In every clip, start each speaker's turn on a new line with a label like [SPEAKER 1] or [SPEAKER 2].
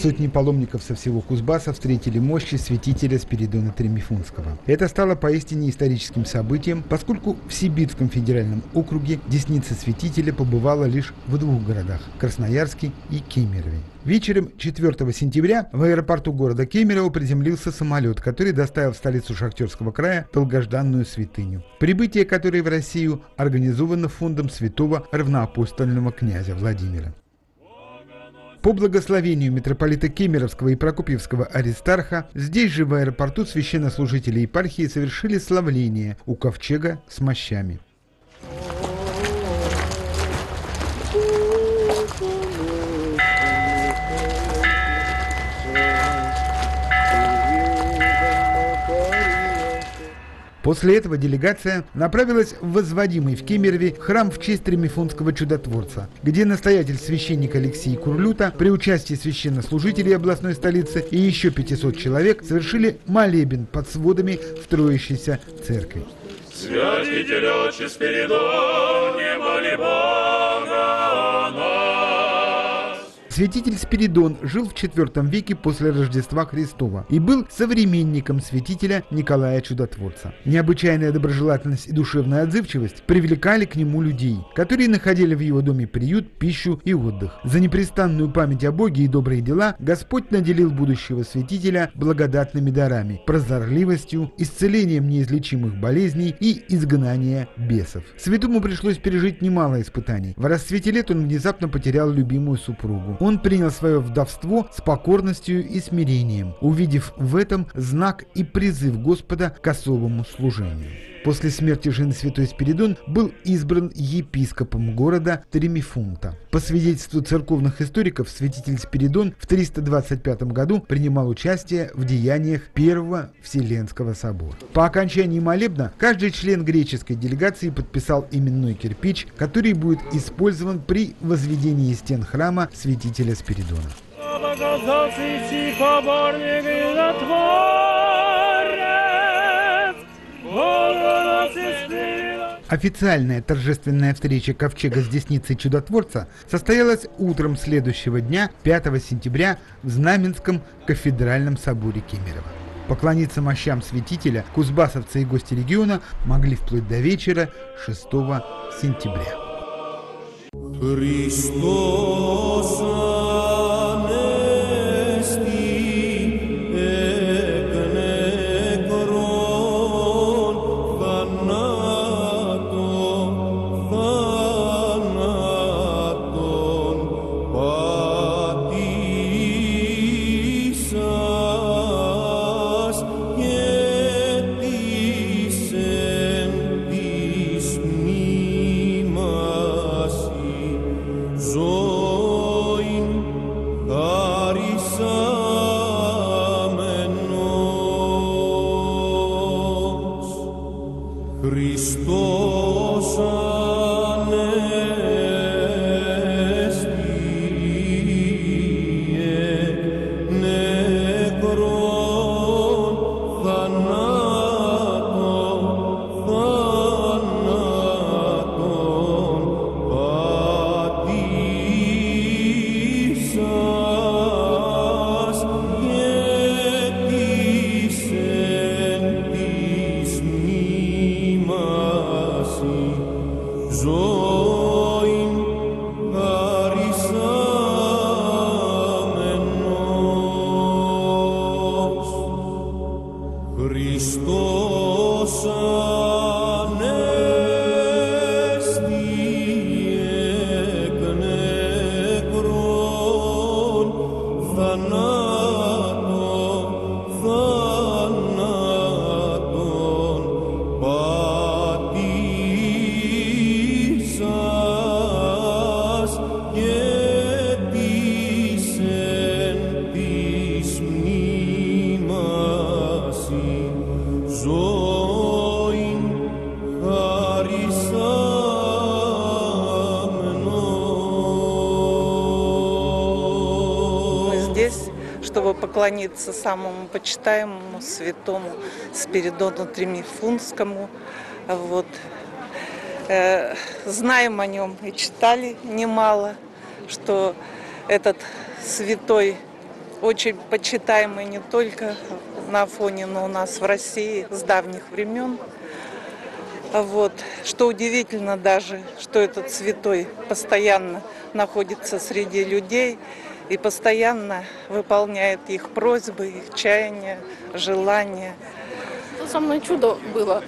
[SPEAKER 1] Сотни паломников со всего Кузбасса встретили мощи святителя Спиридона Тремифунского. Это стало поистине историческим событием, поскольку в Сибирском федеральном округе десница святителя побывала лишь в двух городах – Красноярске и Кемерове. Вечером 4 сентября в аэропорту города Кемерово приземлился самолет, который доставил в столицу Шахтерского края долгожданную святыню, прибытие которой в Россию организовано фондом святого равноапостольного князя Владимира. По благословению митрополита Кемеровского и Прокопьевского Аристарха, здесь же в аэропорту священнослужители епархии совершили славление у ковчега с мощами. После этого делегация направилась в возводимый в Кемерове храм в честь Тремифунского чудотворца, где настоятель священник Алексей Курлюта при участии священнослужителей областной столицы и еще 500 человек совершили молебен под сводами строящейся церкви. Святитель Отче Спиридон, не моли Бога о нас. Святитель Спиридон жил в IV веке после Рождества Христова и был современником святителя Николая Чудотворца. Необычайная доброжелательность и душевная отзывчивость привлекали к нему людей, которые находили в его доме приют, пищу и отдых. За непрестанную память о Боге и добрые дела Господь наделил будущего святителя благодатными дарами, прозорливостью, исцелением неизлечимых болезней и изгнания бесов. Святому пришлось пережить немало испытаний. В расцвете лет он внезапно потерял любимую супругу. Он принял свое вдовство с покорностью и смирением, увидев в этом знак и призыв Господа к особому служению. После смерти жены святой Спиридон был избран епископом города Тремифунта. По свидетельству церковных историков, святитель Спиридон в 325 году принимал участие в деяниях Первого Вселенского собора. По окончании молебна каждый член греческой делегации подписал именной кирпич, который будет использован при возведении стен храма святителя Спиридона. Официальная торжественная встреча ковчега с десницей чудотворца состоялась утром следующего дня, 5 сентября, в Знаменском кафедральном соборе Кемерово. Поклониться мощам святителя кузбассовцы и гости региона могли вплоть до вечера 6 сентября.
[SPEAKER 2] Чтобы поклониться самому почитаемому святому Спиридону Тремифунскому. Вот. Знаем о нем и читали немало, что этот святой очень почитаемый не только на Афоне, но у нас в России с давних времен. Вот. Что удивительно даже, что этот святой постоянно находится среди людей и постоянно выполняет их просьбы, их чаяния, желания.
[SPEAKER 3] Со мной чудо было.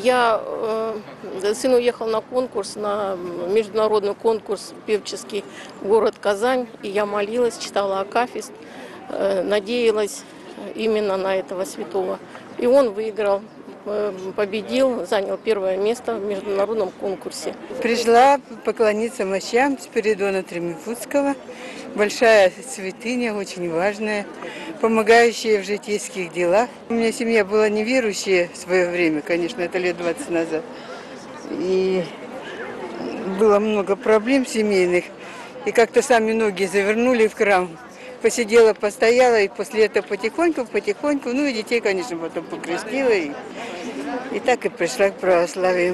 [SPEAKER 3] Сын уехал на конкурс, на международный конкурс певческий в город Казань. И я молилась, читала акафист, надеялась именно на этого святого. И он выиграл, победил, занял первое место в международном конкурсе.
[SPEAKER 4] Пришла поклониться мощам Спиридона Тремифунтского. Большая святыня, очень важная, помогающая в житейских делах. У меня семья была неверующая в свое время, конечно, это лет 20 назад. И было много проблем семейных. И как-то сами ноги завернули в храм. Посидела, постояла, и после этого потихоньку, ну и детей, конечно, потом покрестила. И так и пришла к православию.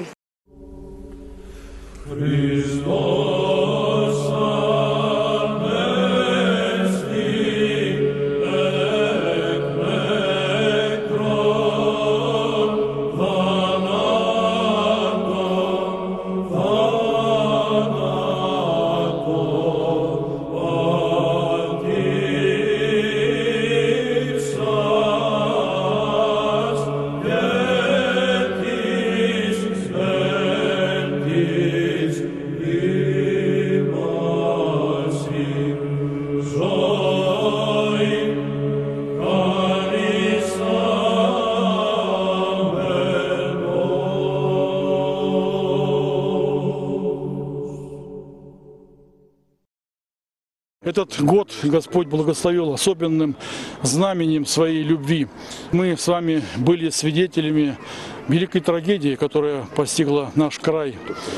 [SPEAKER 5] Этот год Господь благословил особенным знаменем своей любви. Мы с вами были свидетелями великой трагедии, которая постигла наш край.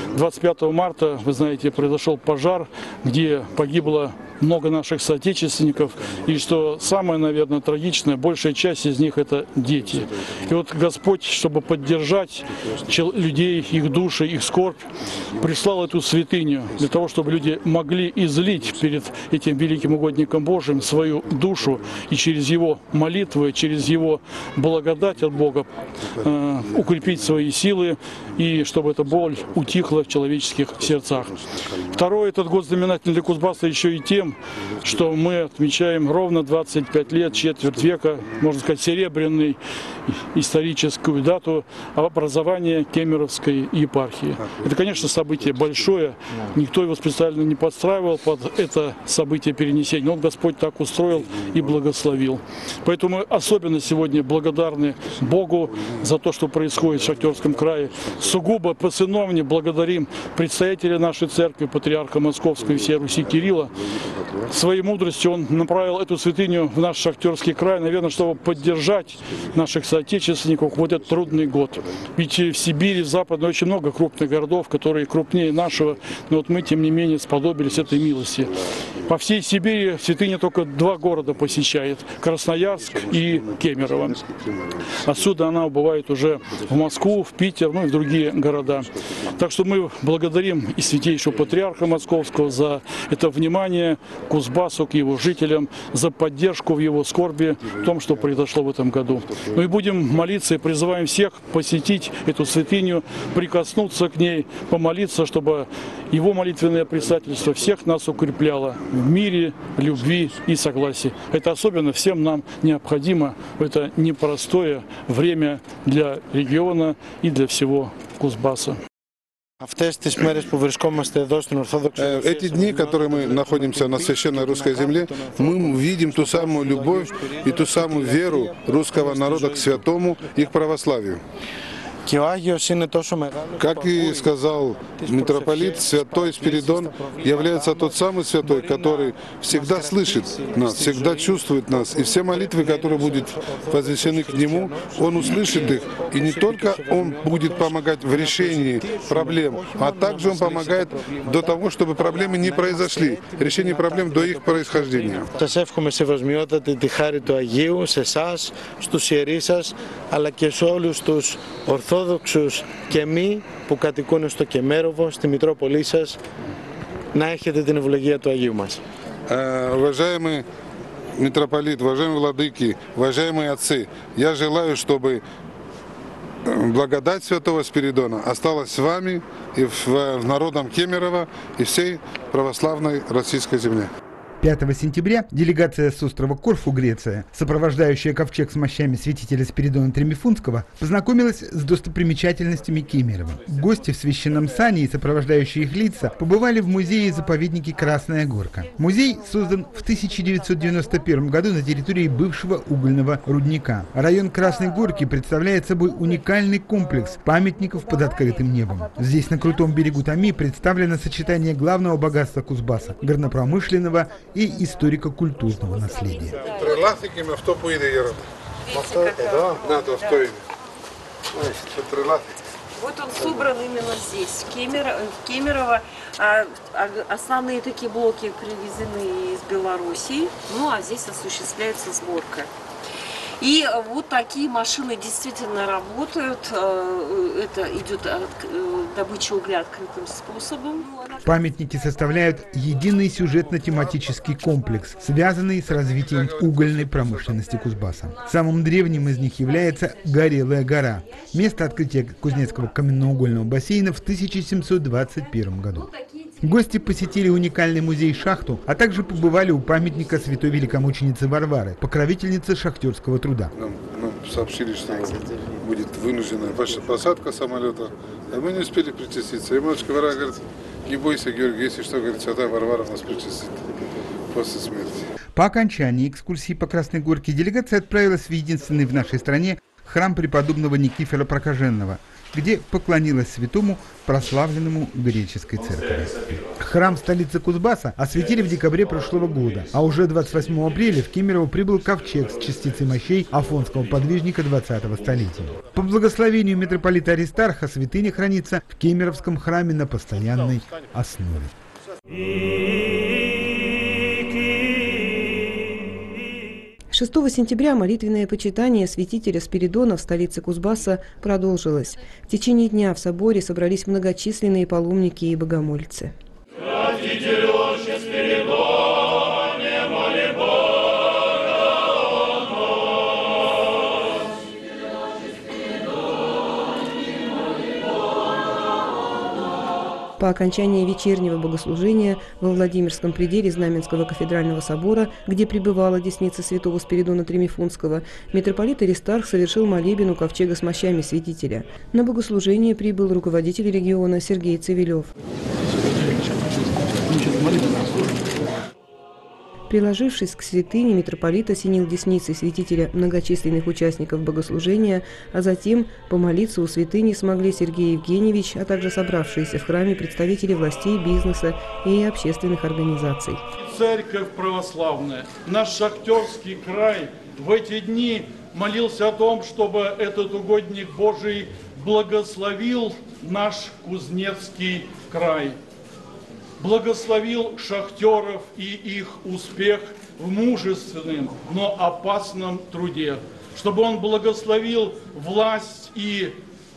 [SPEAKER 5] 25 марта, вы знаете, произошел пожар, где погибло много наших соотечественников. И что самое, наверное, трагичное, большая часть из них – это дети. И вот Господь, чтобы поддержать людей, их души, их скорбь, прислал эту святыню для того, чтобы люди могли излить перед этим великим угодником Божиим свою душу и через его молитвы, через его благодать от Бога укрепить свои силы и чтобы эта боль утихла в человеческих сердцах. Второй, этот год знаменательный для Кузбасса еще и тем, что мы отмечаем ровно 25 лет, четверть века, можно сказать, серебряную историческую дату образования Кемеровской епархии. Это, конечно, событие большое, никто его специально не подстраивал под это событие перенесения, но Господь так устроил и благословил. Поэтому мы особенно сегодня благодарны Богу за то, что происходит в Шахтерском крае. Сугубо по-сыновне благодарим предстоятеля нашей церкви, патриарха Московской и всей Руси Кирилла. Своей мудростью он направил эту святыню в наш Шахтерский край, наверное, чтобы поддержать наших соотечественников в этот трудный год. Ведь в Сибири, в Западной очень много крупных городов, которые крупнее нашего, но вот мы, тем не менее, сподобились этой милости. По всей Сибири святыня только 2 города посещает – Красноярск и Кемерово. Отсюда она убывает уже в Москву, в Питер, ну и в другие города. Так что мы благодарим и святейшего патриарха Московского за это внимание к Кузбассу, к его жителям, за поддержку в его скорби в том, что произошло в этом году. Ну и будем молиться и призываем всех посетить эту святыню, прикоснуться к ней, помолиться, чтобы его молитвенное предстательство всех нас укрепляло в мире, любви и согласии. Это особенно всем нам необходимо в это непростое время для региона и для всего Кузбасса.
[SPEAKER 6] Эти дни, которые мы находимся на священной русской земле, мы видим ту самую любовь и ту самую веру русского народа к святому и к православию. Как и сказал митрополит, святой Спиридон является тот самый святой, который всегда слышит нас, всегда чувствует нас. И все молитвы, которые будут возвещены к нему, он услышит их. И не только он будет помогать в решении проблем, а также он помогает до того, чтобы проблемы не произошли, решение проблем до их происхождения.
[SPEAKER 7] Ορθόδοξους και μη που κατοικούν στο Κεμέροβο, στη Μητρόπολη σας, να έχετε την ευλογία του Αγίου μας.
[SPEAKER 6] Уважаемые митрополит, уважаемые владыки, уважаемые отцы, я желаю, чтобы благодать святого Спиридона осталась с вами и в народном Кемерово и всей православной российской земле.
[SPEAKER 1] 5 сентября делегация с острова Корфу, Греция, сопровождающая ковчег с мощами святителя Спиридона Тремифунского, познакомилась с достопримечательностями Кемерово. Гости в священном сане и сопровождающие их лица побывали в музее и заповеднике Красная Горка. Музей создан в 1991 году на территории бывшего угольного рудника. Район Красной Горки представляет собой уникальный комплекс памятников под открытым небом. Здесь, на крутом берегу Томи, представлено сочетание главного богатства Кузбасса – горнопромышленного и историко-культурного наследия.
[SPEAKER 8] Вот он собран именно здесь, в Кемерово. Основные такие блоки привезены из Белоруссии, ну а здесь осуществляется сборка. И вот такие машины действительно работают. Это идет добыча угля открытым способом.
[SPEAKER 1] Памятники составляют единый сюжетно-тематический комплекс, связанный с развитием угольной промышленности Кузбасса. Самым древним из них является Горелая гора, место открытия Кузнецкого каменноугольного бассейна в 1721 году. Гости посетили уникальный музей-шахту, а также побывали у памятника святой великомученицы Варвары, покровительницы шахтерского труда.
[SPEAKER 6] Нам сообщили, что будет вынужденная посадка самолета, а мы не успели причаститься. И матушка Варвара говорит: не бойся, Георгий, если что, говорит, святая Варвара нас причастит после смерти.
[SPEAKER 1] По окончании экскурсии по Красной Горке делегация отправилась в единственный в нашей стране храм преподобного Никифора Прокаженного, где поклонилась святому, прославленному греческой церкви. Храм столицы Кузбасса осветили в декабре прошлого года, а уже 28 апреля в Кемерово прибыл ковчег с частицей мощей афонского подвижника 20-го столетия. По благословению митрополита Аристарха святыня хранится в Кемеровском храме на постоянной основе.
[SPEAKER 9] 6 сентября молитвенное почитание святителя Спиридона в столице Кузбасса продолжилось. В течение дня в соборе собрались многочисленные паломники и богомольцы. По окончании вечернего богослужения во Владимирском пределе Знаменского кафедрального собора, где пребывала десница святого Спиридона Тремифунского, митрополит Аристарх совершил молебен у ковчега с мощами святителя. На богослужение прибыл руководитель региона Сергей Цивилев. Приложившись к святыне, митрополит осенил десницей святителя многочисленных участников богослужения, а затем помолиться у святыни смогли Сергей Евгеньевич, а также собравшиеся в храме представители властей, бизнеса и общественных организаций.
[SPEAKER 5] Церковь православная, наш шахтерский край в эти дни молился о том, чтобы этот угодник Божий благословил наш Кузнецкий край. Благословил шахтеров и их успех в мужественном, но опасном труде. Чтобы он благословил власть и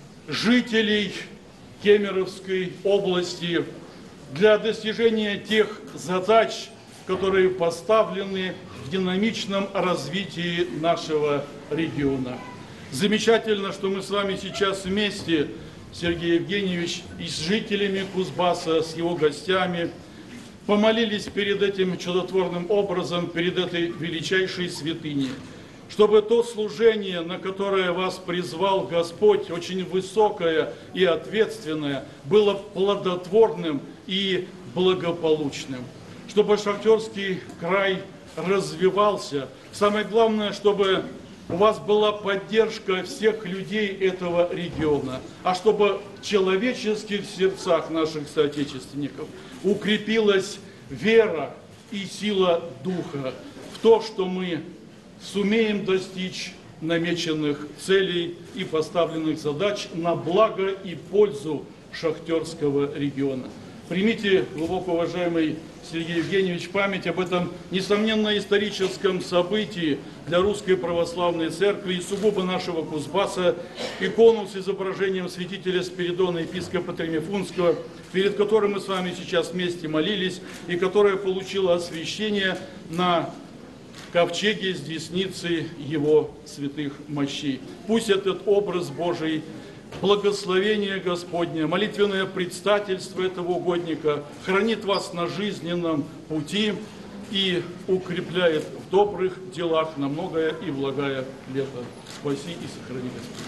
[SPEAKER 5] жителей Кемеровской области для достижения тех задач, которые поставлены в динамичном развитии нашего региона. Замечательно, что мы с вами сейчас вместе, Сергей Евгеньевич, и с жителями Кузбасса, с его гостями, помолились перед этим чудотворным образом, перед этой величайшей святыней, чтобы то служение, на которое вас призвал Господь, очень высокое и ответственное, было плодотворным и благополучным, чтобы шахтерский край развивался. Самое главное, чтобы у вас была поддержка всех людей этого региона, а чтобы в человеческих сердцах наших соотечественников укрепилась вера и сила духа в то, что мы сумеем достичь намеченных целей и поставленных задач на благо и пользу шахтерского региона. Примите, глубоко уважаемый Сергей Евгеньевич, память об этом, несомненно, историческом событии для Русской Православной Церкви и сугубо нашего Кузбасса, икону с изображением святителя Спиридона, епископа Тремифунского, перед которым мы с вами сейчас вместе молились, и которая получила освящение на ковчеге с десницей его святых мощей. Пусть этот образ Божий, благословение Господне, молитвенное предстательство этого угодника хранит вас на жизненном пути и укрепляет в добрых делах на многое и благое лето. Спаси и сохрани Господь.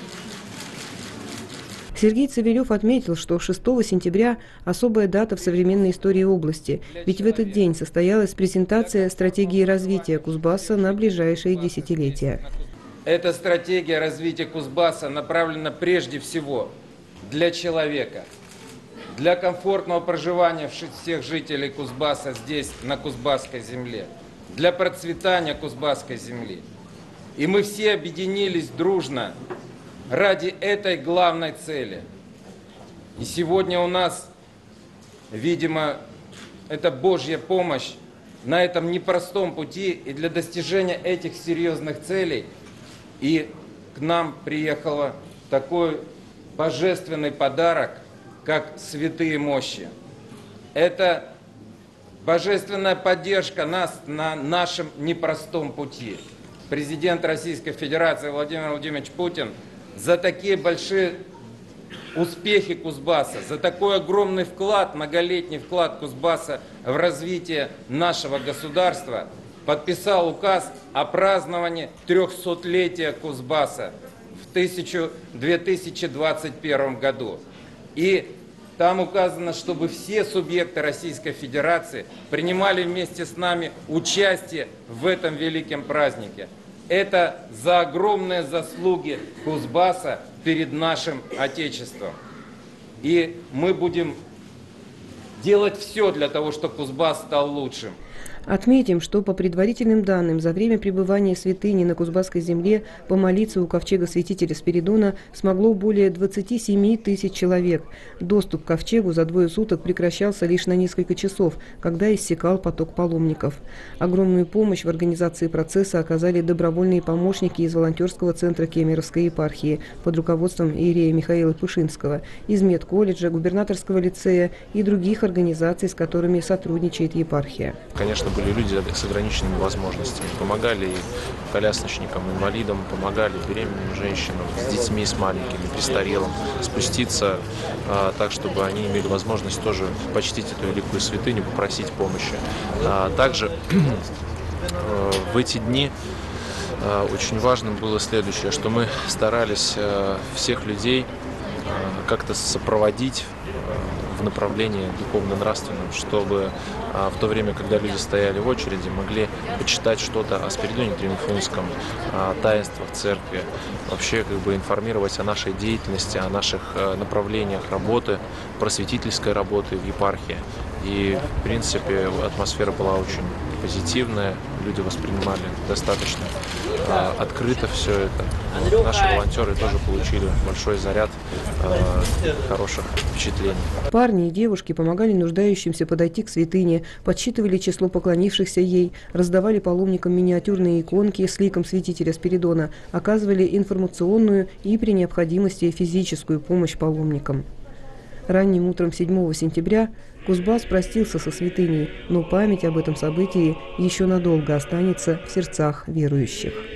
[SPEAKER 9] Сергей Цивилев отметил, что 6 сентября – особая дата в современной истории области, ведь в этот день состоялась презентация стратегии развития Кузбасса на ближайшие десятилетия.
[SPEAKER 10] Эта стратегия развития Кузбасса направлена прежде всего для человека, для комфортного проживания всех жителей Кузбасса здесь, на Кузбасской земле, для процветания Кузбасской земли. И мы все объединились дружно ради этой главной цели. И сегодня у нас, видимо, это Божья помощь на этом непростом пути, и для достижения этих серьезных целей и к нам приехал такой божественный подарок, как святые мощи. Это божественная поддержка нас на нашем непростом пути. Президент Российской Федерации Владимир Владимирович Путин за такие большие успехи Кузбасса, за такой огромный вклад, многолетний вклад Кузбасса в развитие нашего государства подписал указ о праздновании 300-летия Кузбасса в 2021 году. И там указано, чтобы все субъекты Российской Федерации принимали вместе с нами участие в этом великом празднике. Это за огромные заслуги Кузбасса перед нашим Отечеством. И мы будем делать все для того, чтобы Кузбасс стал лучшим.
[SPEAKER 9] Отметим, что по предварительным данным, за время пребывания святыни на Кузбасской земле помолиться у ковчега святителя Спиридона смогло более 27 тысяч человек. Доступ к ковчегу за 2 суток прекращался лишь на несколько часов, когда иссякал поток паломников. Огромную помощь в организации процесса оказали добровольные помощники из волонтерского центра Кемеровской епархии под руководством иерея Михаила Пышинского, из медколледжа, губернаторского лицея и других организаций, с которыми сотрудничает епархия.
[SPEAKER 11] Конечно, были люди с ограниченными возможностями. Помогали и колясочникам, инвалидам, помогали беременным женщинам, с детьми, с маленькими, престарелым спуститься так, чтобы они имели возможность тоже почтить эту великую святыню, попросить помощи. Также в эти дни очень важным было следующее, что мы старались всех людей как-то сопроводить в направлении духовно-нравственном, чтобы в то время, когда люди стояли в очереди, могли почитать что-то о Спиридоне Тремифунском, о таинствах церкви, вообще информировать о нашей деятельности, о наших направлениях работы, просветительской работы в епархии. И, в принципе, атмосфера была очень позитивная, люди воспринимали достаточно открыто все это. Наши волонтеры тоже получили большой заряд хороших впечатлений.
[SPEAKER 9] Парни и девушки помогали нуждающимся подойти к святыне, подсчитывали число поклонившихся ей, раздавали паломникам миниатюрные иконки с ликом святителя Спиридона, оказывали информационную и при необходимости физическую помощь паломникам. Ранним утром 7 сентября Кузбасс простился со святыней, но память об этом событии еще надолго останется в сердцах верующих.